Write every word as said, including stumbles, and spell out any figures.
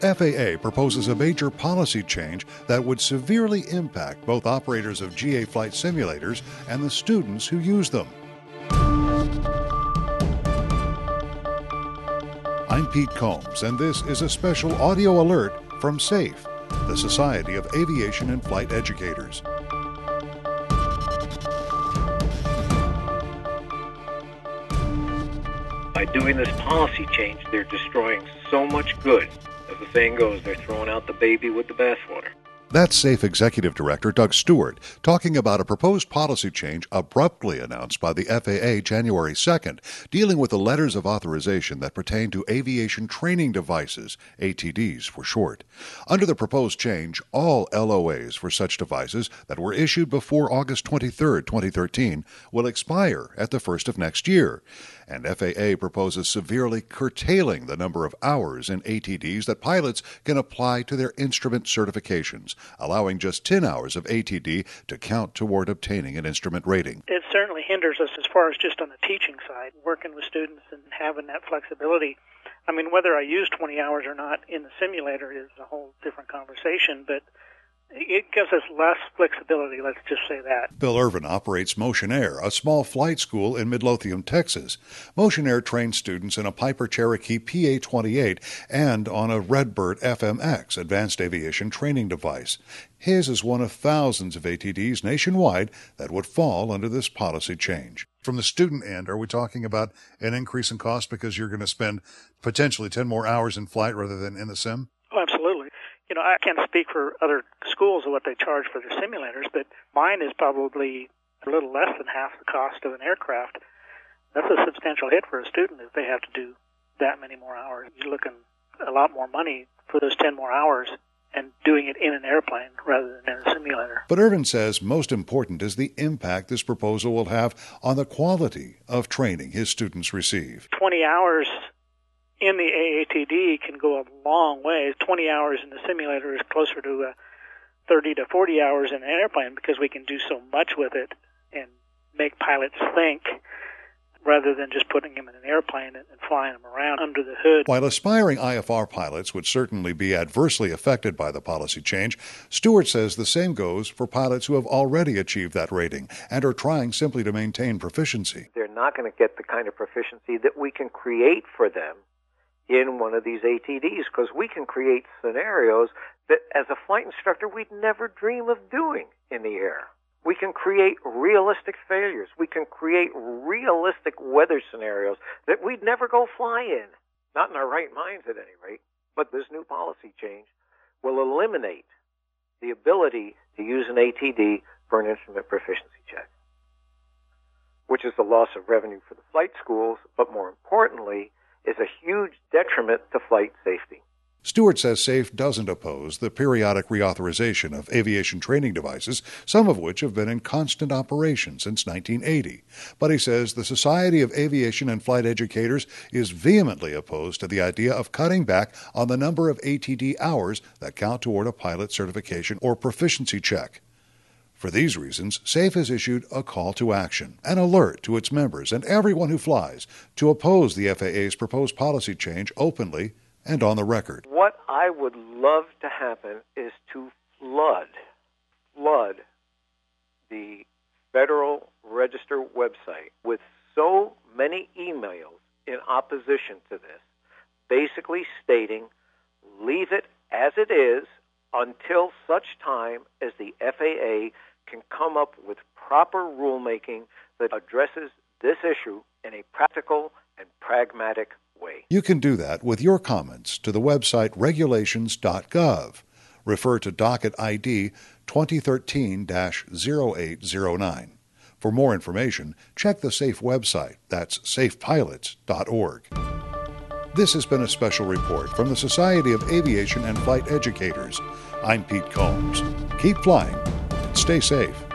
F A A proposes a major policy change that would severely impact both operators of G A flight simulators and the students who use them. I'm Pete Combs, and this is a special audio alert from SAFE, the Society of Aviation and Flight Educators. By doing this policy change, they're destroying so much good. As the saying goes, they're throwing out the baby with the bathwater. That's SAFE Executive Director Doug Stewart talking about a proposed policy change abruptly announced by the F A A January second, dealing with the letters of authorization that pertain to aviation training devices, A T Ds for short. Under the proposed change, all L O As for such devices that were issued before August twenty-third, twenty thirteen will expire at the first of next year. And F A A proposes severely curtailing the number of hours in A T Ds that pilots can apply to their instrument certifications, allowing just ten hours of A T D to count toward obtaining an instrument rating. It certainly hinders us as far as just on the teaching side, working with students and having that flexibility. I mean, whether I use twenty hours or not in the simulator is a whole different conversation, but it gives us less flexibility, let's just say that. Bill Irvin operates Motion Air, a small flight school in Midlothian, Texas. Motion Air trains students in a Piper Cherokee P A twenty-eight and on a Redbird F M X, advanced aviation training device. His is one of thousands of A T Ds nationwide that would fall under this policy change. From the student end, are we talking about an increase in cost because you're going to spend potentially ten more hours in flight rather than in the sim? Oh, absolutely. You know, I can't speak for other schools of what they charge for their simulators, but mine is probably a little less than half the cost of an aircraft. That's a substantial hit for a student if they have to do that many more hours. You're looking a lot more money for those ten more hours and doing it in an airplane rather than in a simulator. But Irvin says most important is the impact this proposal will have on the quality of training his students receive. twenty hours in the A A T D can go a long way. twenty hours in the simulator is closer to uh, thirty to forty hours in an airplane because we can do so much with it and make pilots think rather than just putting them in an airplane and, and flying them around under the hood. While aspiring I F R pilots would certainly be adversely affected by the policy change, Stewart says the same goes for pilots who have already achieved that rating and are trying simply to maintain proficiency. They're not going to get the kind of proficiency that we can create for them in one of these A T Ds, because we can create scenarios that as a flight instructor we'd never dream of doing in the air. We can create realistic failures. We can create realistic weather scenarios that we'd never go fly in. Not in our right minds at any rate. But this new policy change will eliminate the ability to use an A T D for an instrument proficiency check, which is the loss of revenue for the flight schools, but more importantly, is a huge detriment to flight safety. Stewart says SAFE doesn't oppose the periodic reauthorization of aviation training devices, some of which have been in constant operation since nineteen eighty. But he says the Society of Aviation and Flight Educators is vehemently opposed to the idea of cutting back on the number of A T D hours that count toward a pilot certification or proficiency check. For these reasons, SAFE has issued a call to action, an alert to its members and everyone who flies to oppose the F A A's proposed policy change openly and on the record. What I would love to happen is to flood, flood the Federal Register website with so many emails in opposition to this, basically stating, leave it as it is until such time as the F A A can come up with proper rulemaking that addresses this issue in a practical and pragmatic way. You can do that with your comments to the website regulations dot gov. Refer to docket I D twenty thirteen dash oh eight oh nine. For more information, check the SAFE website. That's safe pilots dot org. This has been a special report from the Society of Aviation and Flight Educators. I'm Pete Combs. Keep flying and stay safe.